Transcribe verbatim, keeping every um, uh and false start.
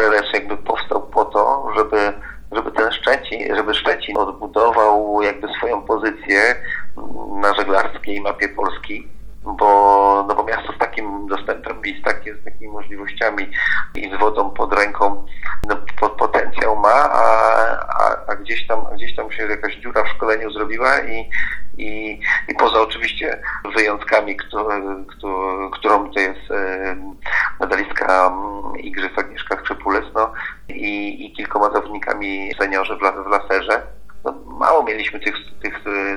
L S jakby powstał po to, żeby żeby ten Szczecin, żeby Szczecin odbudował jakby swoją pozycję na żeglarskiej mapie Polski, bo, no bo miasto z takim dostępem i z, takie, z takimi możliwościami i z wodą pod ręką no, potencjał ma, a, a, a, gdzieś tam, a gdzieś tam się jakaś dziura w szkoleniu zrobiła i, i, i poza oczywiście wyjątkami, kto, kto, którą to jest medalistka Igrzysk Agnieszka Skrzypulec, no, i, i kilkoma zawodnikami seniorzy w, w laserze. No, mało mieliśmy tych, tych